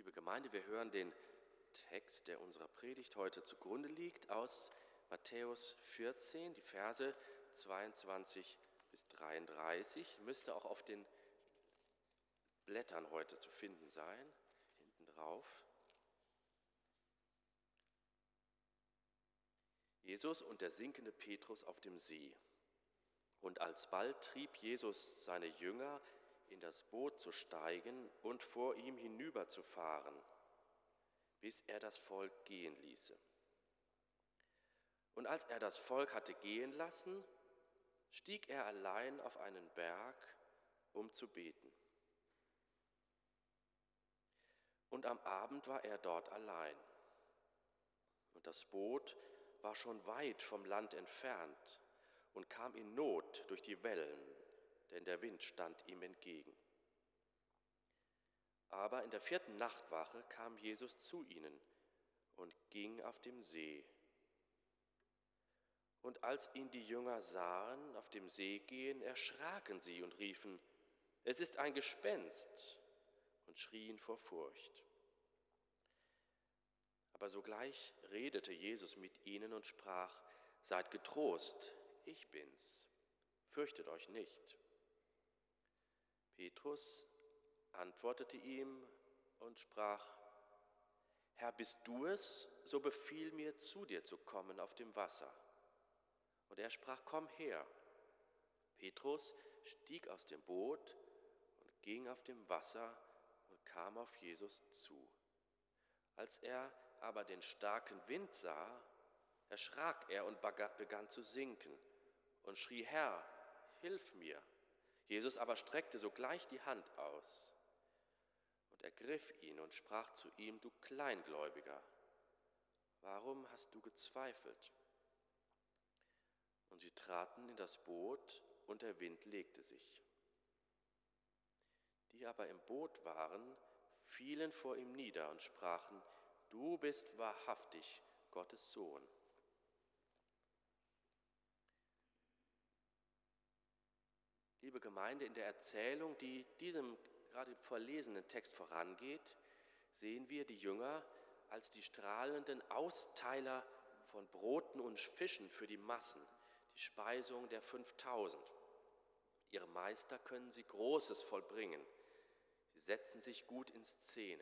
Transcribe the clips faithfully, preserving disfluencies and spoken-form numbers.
Liebe Gemeinde, wir hören den Text, der unserer Predigt heute zugrunde liegt, aus Matthäus vierzehn, die Verse zweiundzwanzig bis dreiunddreißig. Müsste auch auf den Blättern heute zu finden sein, hinten drauf. Jesus und der sinkende Petrus auf dem See. Und alsbald trieb Jesus seine Jünger, in das Boot zu steigen und vor ihm hinüberzufahren, bis er das Volk gehen ließe. Und als er das Volk hatte gehen lassen, stieg er allein auf einen Berg, um zu beten. Und am Abend war er dort allein. Und das Boot war schon weit vom Land entfernt und kam in Not durch die Wellen, denn der Wind stand ihm entgegen. Aber in der vierten Nachtwache kam Jesus zu ihnen und ging auf dem See. Und als ihn die Jünger sahen auf dem See gehen, erschraken sie und riefen: Es ist ein Gespenst, und schrien vor Furcht. Aber sogleich redete Jesus mit ihnen und sprach: Seid getrost, ich bin's, fürchtet euch nicht. Petrus antwortete ihm und sprach: Herr, bist du es, so befiehl mir, zu dir zu kommen auf dem Wasser. Und er sprach: Komm her. Petrus stieg aus dem Boot und ging auf dem Wasser und kam auf Jesus zu. Als er aber den starken Wind sah, erschrak er und begann zu sinken und schrie: Herr, hilf mir! Jesus aber streckte sogleich die Hand aus und ergriff ihn und sprach zu ihm: Du Kleingläubiger, warum hast du gezweifelt? Und sie traten in das Boot, und der Wind legte sich. Die aber im Boot waren, fielen vor ihm nieder und sprachen: Du bist wahrhaftig Gottes Sohn. Liebe Gemeinde, in der Erzählung, die diesem gerade verlesenen Text vorangeht, sehen wir die Jünger als die strahlenden Austeiler von Broten und Fischen für die Massen, die Speisung der fünftausend. Mit ihrem Meister können sie Großes vollbringen. Sie setzen sich gut in Szene.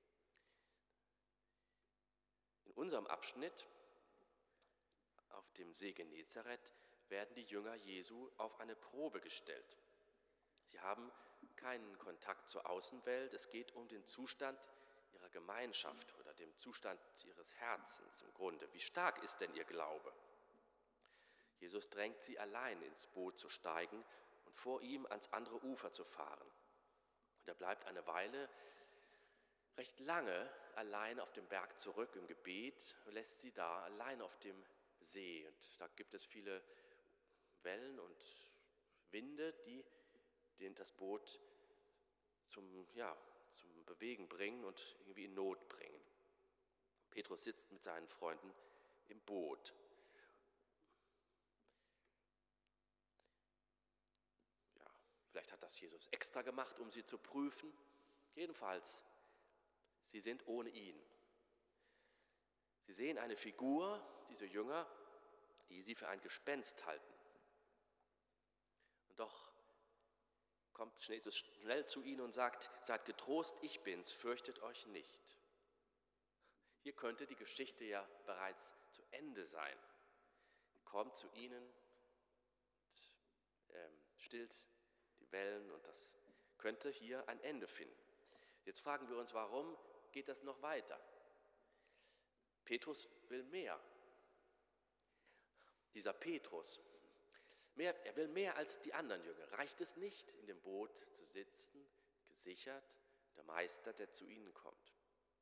In unserem Abschnitt auf dem See Genezareth werden die Jünger Jesu auf eine Probe gestellt. Sie haben keinen Kontakt zur Außenwelt. Es geht um den Zustand ihrer Gemeinschaft oder dem Zustand ihres Herzens im Grunde. Wie stark ist denn ihr Glaube? Jesus drängt sie allein ins Boot zu steigen und vor ihm ans andere Ufer zu fahren. Und er bleibt eine Weile, recht lange, allein auf dem Berg zurück im Gebet und lässt sie da allein auf dem See. Und da gibt es viele Wellen und Winde, die den, das Boot zum, ja, zum Bewegen bringen und irgendwie in Not bringen. Petrus sitzt mit seinen Freunden im Boot. Ja, vielleicht hat das Jesus extra gemacht, um sie zu prüfen. Jedenfalls, sie sind ohne ihn. Sie sehen eine Figur, diese Jünger, die sie für ein Gespenst halten. Und doch kommt Jesus schnell zu ihnen und sagt: Seid getrost, ich bin's, fürchtet euch nicht. Hier könnte die Geschichte ja bereits zu Ende sein. Er kommt zu ihnen und ähm, stillt die Wellen, und das könnte hier ein Ende finden. Jetzt fragen wir uns, warum geht das noch weiter? Petrus will mehr. Dieser Petrus, mehr, er will mehr als die anderen Jünger. Reicht es nicht, in dem Boot zu sitzen, gesichert, der Meister, der zu ihnen kommt?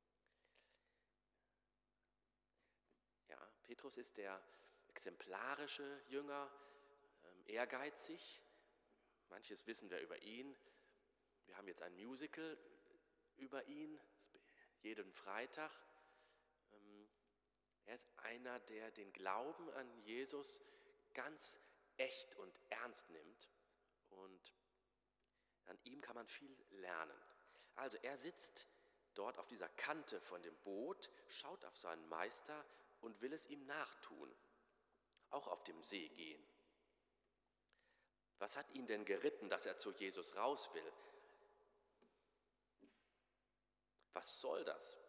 Ja, Petrus ist der exemplarische Jünger, ähm, ehrgeizig. Manches wissen wir über ihn. Wir haben jetzt ein Musical über ihn, jeden Freitag. Ähm, er ist einer, der den Glauben an Jesus ganz echt und ernst nimmt, und an ihm kann man viel lernen. Also er sitzt dort auf dieser Kante von dem Boot, schaut auf seinen Meister und will es ihm nachtun, auch auf dem See gehen. Was hat ihn denn geritten, dass er zu Jesus raus will? Was soll das?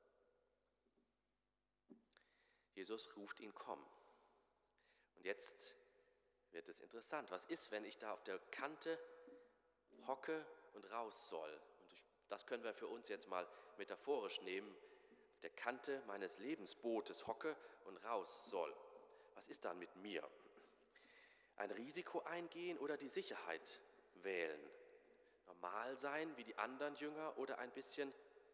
Jesus ruft ihn, komm. Und jetzt wird es interessant. Was ist, wenn ich da auf der Kante hocke und raus soll? Und ich, das können wir für uns jetzt mal metaphorisch nehmen. Auf der Kante meines Lebensbootes hocke und raus soll. Was ist dann mit mir? Ein Risiko eingehen oder die Sicherheit wählen? Normal sein wie die anderen Jünger oder ein bisschen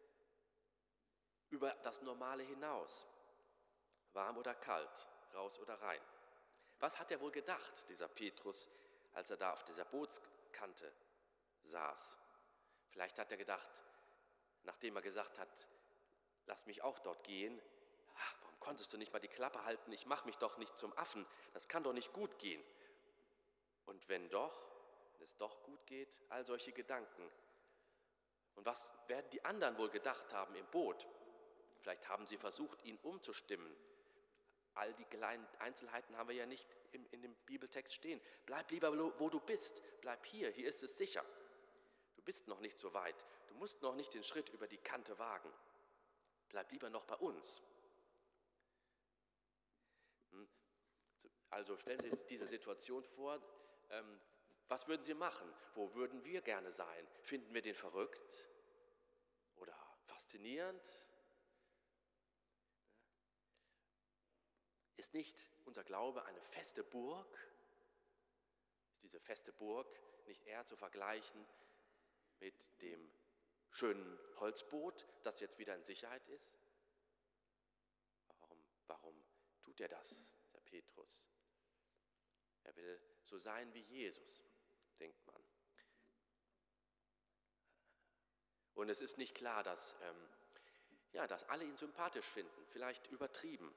über das Normale hinaus? Warm oder kalt, raus oder rein? Was hat er wohl gedacht, dieser Petrus, als er da auf dieser Bootskante saß? Vielleicht hat er gedacht, nachdem er gesagt hat, lass mich auch dort gehen, warum konntest du nicht mal die Klappe halten, ich mache mich doch nicht zum Affen, das kann doch nicht gut gehen. Und wenn doch, wenn es doch gut geht, all solche Gedanken. Und was werden die anderen wohl gedacht haben im Boot? Vielleicht haben sie versucht, ihn umzustimmen. All die kleinen Einzelheiten haben wir ja nicht in, in dem Bibeltext stehen. Bleib lieber, wo du bist. Bleib hier, hier ist es sicher. Du bist noch nicht so weit. Du musst noch nicht den Schritt über die Kante wagen. Bleib lieber noch bei uns. Also stellen Sie sich diese Situation vor. Ähm, was würden Sie machen? Wo würden wir gerne sein? Finden wir den verrückt oder faszinierend? Ist nicht unser Glaube eine feste Burg? Ist diese feste Burg nicht eher zu vergleichen mit dem schönen Holzboot, das jetzt wieder in Sicherheit ist? Warum, warum tut er das, der Petrus? Er will so sein wie Jesus, denkt man. Und es ist nicht klar, dass, ähm, ja, dass alle ihn sympathisch finden, vielleicht übertrieben.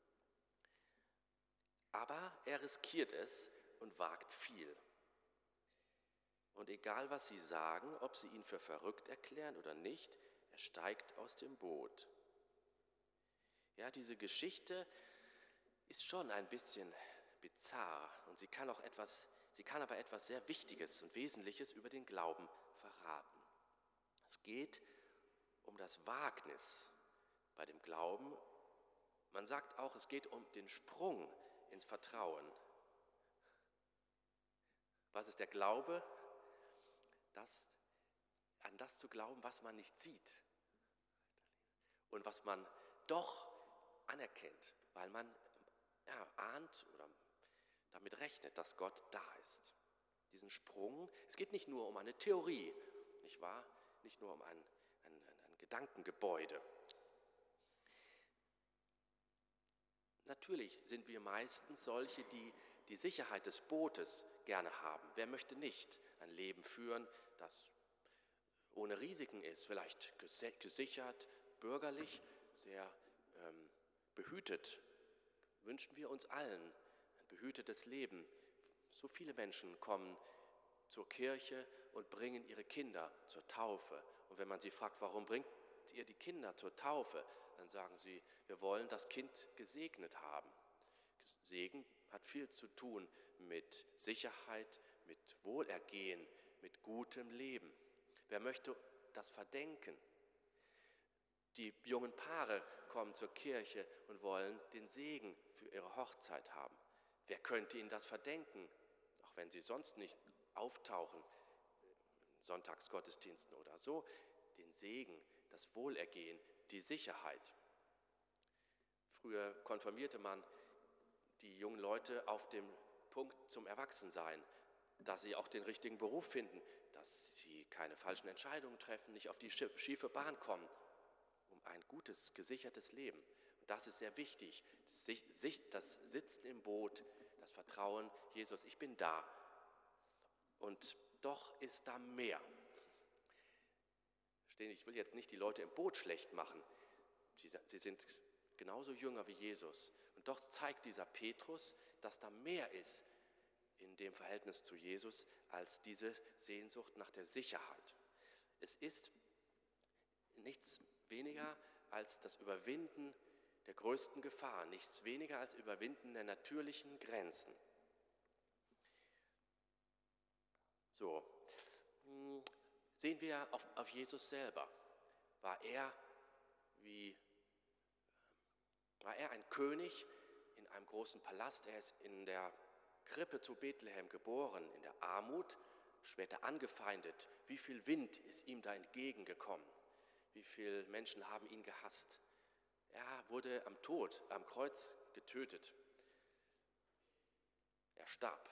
Aber er riskiert es und wagt viel. Und egal, was sie sagen, ob sie ihn für verrückt erklären oder nicht, er steigt aus dem Boot. Ja, diese Geschichte ist schon ein bisschen bizarr und sie kann auch etwas, sie kann aber etwas sehr Wichtiges und Wesentliches über den Glauben verraten. Es geht um das Wagnis bei dem Glauben. Man sagt auch, es geht um den Sprung ins Vertrauen. Was ist der Glaube? Das, an das zu glauben, was man nicht sieht und was man doch anerkennt, weil man ja, ahnt oder damit rechnet, dass Gott da ist. Diesen Sprung, es geht nicht nur um eine Theorie, nicht wahr? Nicht nur um ein, ein, ein Gedankengebäude. Natürlich sind wir meistens solche, die die Sicherheit des Bootes gerne haben. Wer möchte nicht ein Leben führen, das ohne Risiken ist, vielleicht gesichert, bürgerlich, sehr ähm, behütet? Wünschen wir uns allen ein behütetes Leben. So viele Menschen kommen zur Kirche und bringen ihre Kinder zur Taufe. Und wenn man sie fragt, warum bringt ihr die Kinder zur Taufe, dann sagen sie, wir wollen das Kind gesegnet haben. Segen hat viel zu tun mit Sicherheit, mit Wohlergehen, mit gutem Leben. Wer möchte das verdenken? Die jungen Paare kommen zur Kirche und wollen den Segen für ihre Hochzeit haben. Wer könnte ihnen das verdenken, auch wenn sie sonst nicht auftauchen, Sonntagsgottesdiensten oder so, den Segen, das Wohlergehen, die Sicherheit. Früher konfirmierte man die jungen Leute auf dem Punkt zum Erwachsensein, dass sie auch den richtigen Beruf finden, dass sie keine falschen Entscheidungen treffen, nicht auf die schiefe Bahn kommen, um ein gutes, gesichertes Leben. Und das ist sehr wichtig, das Sitzen im Boot, das Vertrauen, Jesus, ich bin da. Und doch ist da mehr. Ich will jetzt nicht die Leute im Boot schlecht machen. Sie sind genauso Jünger wie Jesus. Und doch zeigt dieser Petrus, dass da mehr ist in dem Verhältnis zu Jesus als diese Sehnsucht nach der Sicherheit. Es ist nichts weniger als das Überwinden der größten Gefahr, nichts weniger als Überwinden der natürlichen Grenzen. So, sehen wir auf, auf Jesus selber. War er, wie, war er ein König in einem großen Palast? Er ist in der Krippe zu Bethlehem geboren, in der Armut, später angefeindet. Wie viel Wind ist ihm da entgegengekommen? Wie viele Menschen haben ihn gehasst? Er wurde am Tod, am Kreuz getötet. Er starb.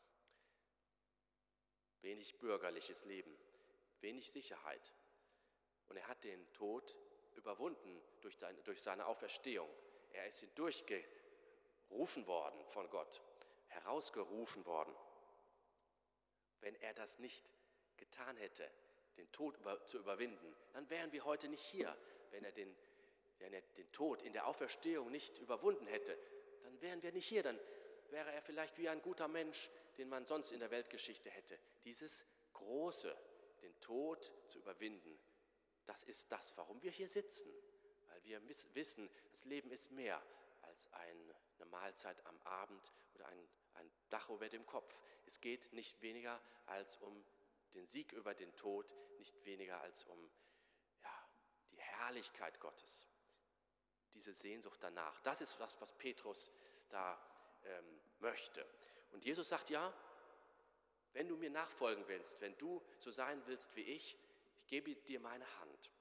Wenig bürgerliches Leben, wenig Sicherheit. Und er hat den Tod überwunden durch, durch seine Auferstehung. Er ist hindurchgerufen worden von Gott, herausgerufen worden. Wenn er das nicht getan hätte, den Tod über, zu überwinden, dann wären wir heute nicht hier. Wenn er, den, wenn er den Tod in der Auferstehung nicht überwunden hätte, dann wären wir nicht hier. Dann wäre er vielleicht wie ein guter Mensch, den man sonst in der Weltgeschichte hätte. Dieses Große, den Tod zu überwinden, das ist das, warum wir hier sitzen. Weil wir wissen, das Leben ist mehr als eine Mahlzeit am Abend oder ein, ein Dach über dem Kopf. Es geht nicht weniger als um den Sieg über den Tod, nicht weniger als um ja, die Herrlichkeit Gottes. Diese Sehnsucht danach, das ist das, was Petrus da ähm, möchte. Und Jesus sagt, ja, wenn du mir nachfolgen willst, wenn du so sein willst wie ich, ich gebe dir meine Hand.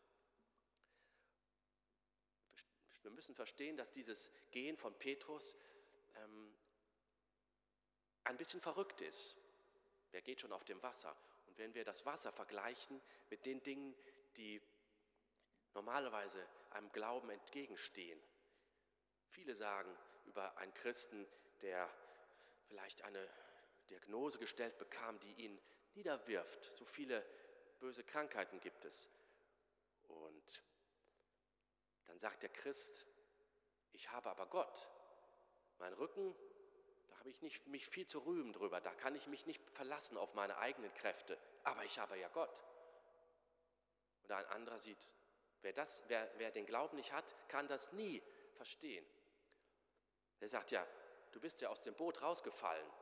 Wir müssen verstehen, dass dieses Gehen von Petrus ähm, ein bisschen verrückt ist. Wer geht schon auf dem Wasser? Und wenn wir das Wasser vergleichen mit den Dingen, die normalerweise einem Glauben entgegenstehen. Viele sagen über einen Christen, der vielleicht eine Diagnose gestellt bekam, die ihn niederwirft. So viele böse Krankheiten gibt es. Und dann sagt der Christ, ich habe aber Gott. Mein Rücken, da habe ich nicht mich viel zu rühmen drüber, da kann ich mich nicht verlassen auf meine eigenen Kräfte, aber ich habe ja Gott. Und ein anderer sieht, wer, das, wer, wer den Glauben nicht hat, kann das nie verstehen. Er sagt, ja, du bist ja aus dem Boot rausgefallen.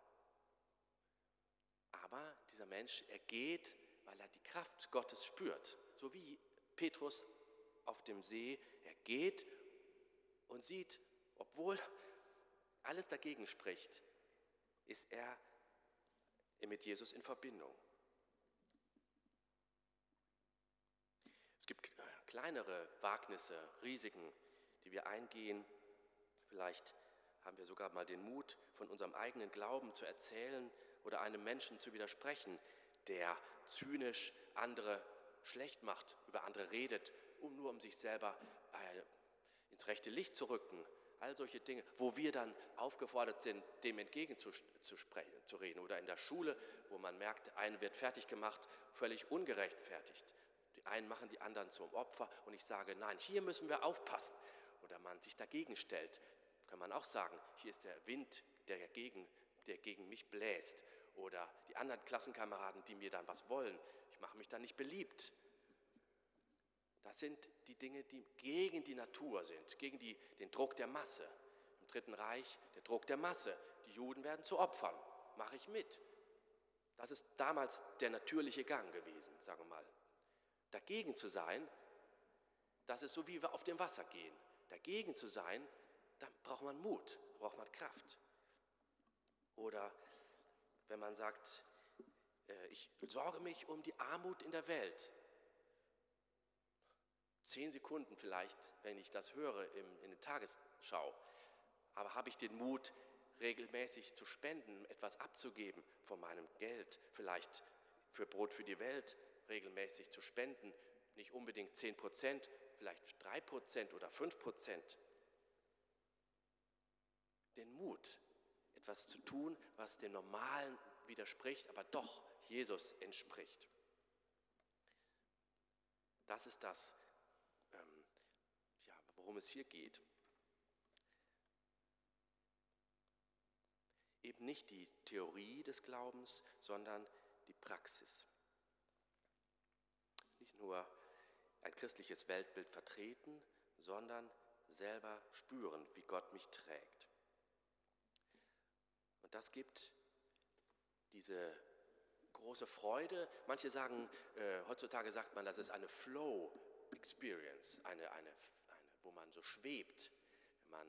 Aber dieser Mensch, er geht, weil er die Kraft Gottes spürt. So wie Petrus auf dem See, er geht und sieht, obwohl alles dagegen spricht, ist er mit Jesus in Verbindung. Es gibt kleinere Wagnisse, Risiken, die wir eingehen. Vielleicht haben wir sogar mal den Mut, von unserem eigenen Glauben zu erzählen oder einem Menschen zu widersprechen, der zynisch andere schlecht macht, über andere redet, um nur um sich selber äh, ins rechte Licht zu rücken. All solche Dinge, wo wir dann aufgefordert sind, dem entgegenzureden. Oder in der Schule, wo man merkt, der eine wird fertig gemacht, völlig ungerechtfertigt. Die einen machen die anderen zum Opfer und ich sage, nein, hier müssen wir aufpassen. Oder man sich dagegen stellt, kann man auch sagen, hier ist der Wind, der gegen, der gegen mich bläst. Oder die anderen Klassenkameraden, die mir dann was wollen. Ich mache mich dann nicht beliebt. Das sind die Dinge, die gegen die Natur sind, gegen die, den Druck der Masse. Im Dritten Reich der Druck der Masse. Die Juden werden zu Opfern. Mache ich mit. Das ist damals der natürliche Gang gewesen, sagen wir mal. Dagegen zu sein, das ist so, wie wir auf dem Wasser gehen. Dagegen zu sein, da braucht man Mut, braucht man Kraft. Oder wenn man sagt, äh, ich sorge mich um die Armut in der Welt. Zehn Sekunden vielleicht, wenn ich das höre im, in der Tagesschau. Aber habe ich den Mut, regelmäßig zu spenden, etwas abzugeben von meinem Geld, vielleicht für Brot für die Welt regelmäßig zu spenden, nicht unbedingt zehn Prozent, vielleicht drei Prozent oder fünf Prozent. Den Mut, etwas zu tun, was dem Normalen widerspricht, aber doch Jesus entspricht. Das ist das, ähm, ja, worum es hier geht. Eben nicht die Theorie des Glaubens, sondern die Praxis. Nicht nur ein christliches Weltbild vertreten, sondern selber spüren, wie Gott mich trägt. Und das gibt diese große Freude. Manche sagen, äh, heutzutage sagt man, das ist eine Flow-Experience, eine, eine, eine, wo man so schwebt, wenn man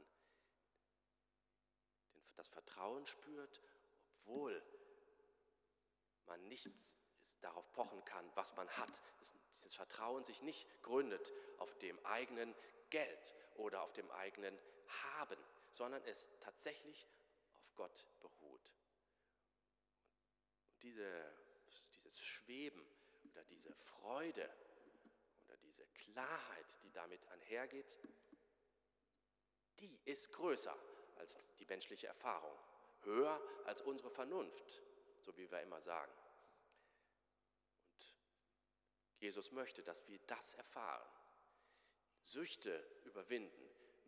den, das Vertrauen spürt, obwohl man nicht darauf pochen kann, was man hat. Es, dieses Vertrauen sich nicht gründet auf dem eigenen Geld oder auf dem eigenen Haben, sondern es tatsächlich auf Gott beruht. Und diese, dieses Schweben oder diese Freude oder diese Klarheit, die damit einhergeht, die ist größer als die menschliche Erfahrung, höher als unsere Vernunft, so wie wir immer sagen. Und Jesus möchte, dass wir das erfahren, Süchte überwinden,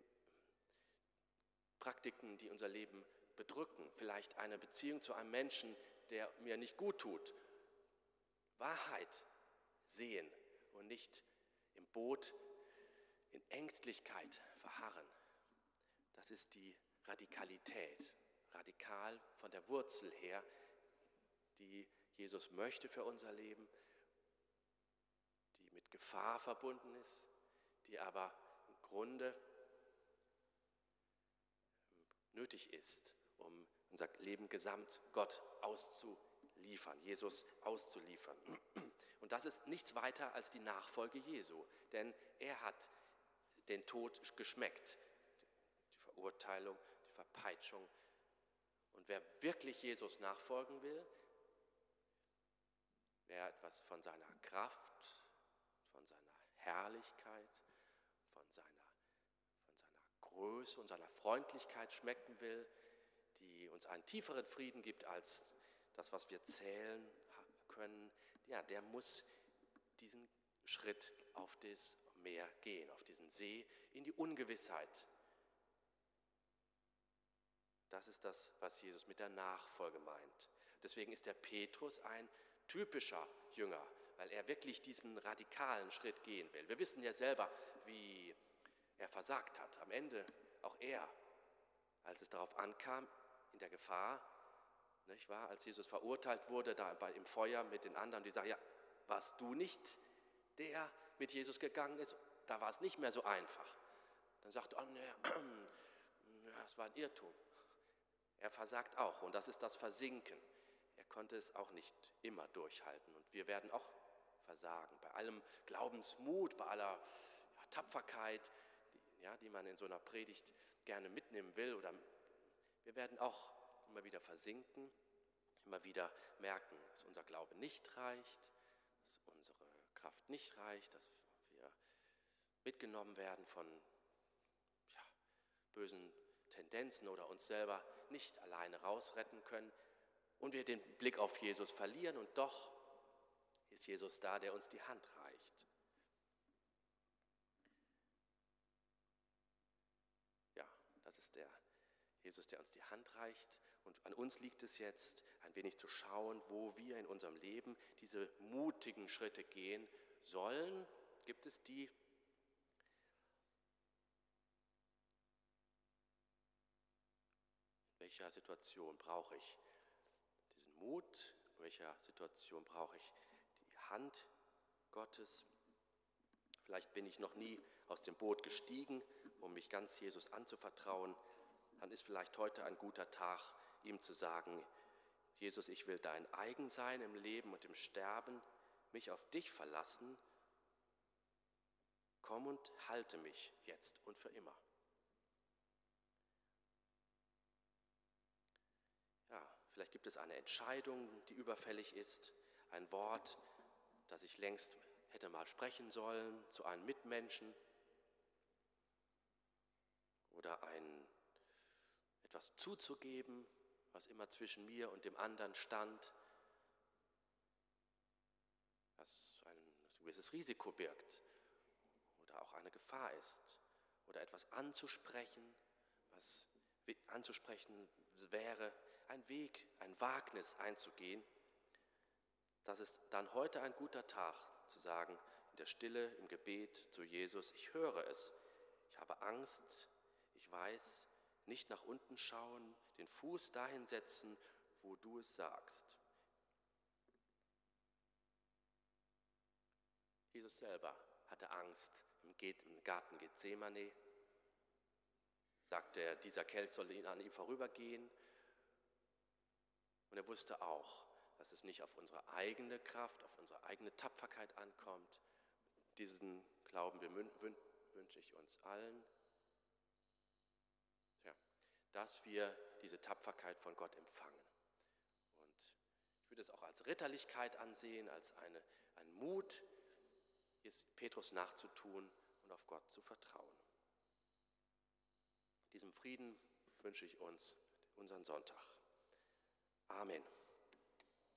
Praktiken, die unser Leben bedrücken, vielleicht eine Beziehung zu einem Menschen, der mir nicht gut tut, Wahrheit sehen und nicht im Boot in Ängstlichkeit verharren. Das ist die Radikalität, radikal von der Wurzel her, die Jesus möchte für unser Leben, die mit Gefahr verbunden ist, die aber im Grunde nötig ist, um unser Leben gesamt Gott auszuliefern, Jesus auszuliefern. Und das ist nichts weiter als die Nachfolge Jesu, denn er hat den Tod geschmeckt, die Verurteilung, die Verpeitschung. Und wer wirklich Jesus nachfolgen will, wer etwas von seiner Kraft, von seiner Herrlichkeit, von seiner, von seiner Größe und seiner Freundlichkeit schmecken will, die uns einen tieferen Frieden gibt als das, was wir zählen können, ja, der muss diesen Schritt auf das Meer gehen, auf diesen See, in die Ungewissheit. Das ist das, was Jesus mit der Nachfolge meint. Deswegen ist der Petrus ein typischer Jünger, weil er wirklich diesen radikalen Schritt gehen will. Wir wissen ja selber, wie er versagt hat. Am Ende auch er, als es darauf ankam, in der Gefahr, nicht wahr, als Jesus verurteilt wurde, da bei, im Feuer mit den anderen, die sagen, ja, warst du nicht der mit Jesus gegangen ist? Da war es nicht mehr so einfach. Dann sagt er, oh, nee, das war ein Irrtum. Er versagt auch und das ist das Versinken. Er konnte es auch nicht immer durchhalten und wir werden auch versagen. Bei allem Glaubensmut, bei aller ja, Tapferkeit, die, ja, die man in so einer Predigt gerne mitnehmen will, oder wir werden auch immer wieder versinken, immer wieder merken, dass unser Glaube nicht reicht, dass unsere Kraft nicht reicht, dass wir mitgenommen werden von ja, bösen Tendenzen oder uns selber nicht alleine rausretten können und wir den Blick auf Jesus verlieren und doch ist Jesus da, der uns die Hand reicht. Ja, das ist der Jesus, der uns die Hand reicht und an uns liegt es jetzt, ein wenig zu schauen, wo wir in unserem Leben diese mutigen Schritte gehen sollen. Gibt es die? In welcher Situation brauche ich diesen Mut? In welcher Situation brauche ich die Hand Gottes? Vielleicht bin ich noch nie aus dem Boot gestiegen, um mich ganz Jesus anzuvertrauen. Dann ist vielleicht heute ein guter Tag, ihm zu sagen, Jesus, ich will dein eigen sein im Leben und im Sterben, mich auf dich verlassen. Komm und halte mich jetzt und für immer. Ja, vielleicht gibt es eine Entscheidung, die überfällig ist, ein Wort, das ich längst hätte mal sprechen sollen zu einem Mitmenschen oder ein etwas zuzugeben, was immer zwischen mir und dem anderen stand, was ein gewisses Risiko birgt oder auch eine Gefahr ist, oder etwas anzusprechen, was anzusprechen wäre, ein Weg, ein Wagnis einzugehen. Das ist dann heute ein guter Tag zu sagen, in der Stille, im Gebet zu Jesus, ich höre es, ich habe Angst, ich weiß, nicht nach unten schauen, den Fuß dahin setzen, wo du es sagst. Jesus selber hatte Angst im Garten Gethsemane, sagte er, dieser Kelch soll an ihm vorübergehen. Und er wusste auch, dass es nicht auf unsere eigene Kraft, auf unsere eigene Tapferkeit ankommt. Diesen Glauben wünsche ich uns allen, ja, dass wir diese Tapferkeit von Gott empfangen. Und ich würde es auch als Ritterlichkeit ansehen, als eine, ein Mut, ist Petrus nachzutun und auf Gott zu vertrauen. Diesem Frieden wünsche ich uns unseren Sonntag. Amen.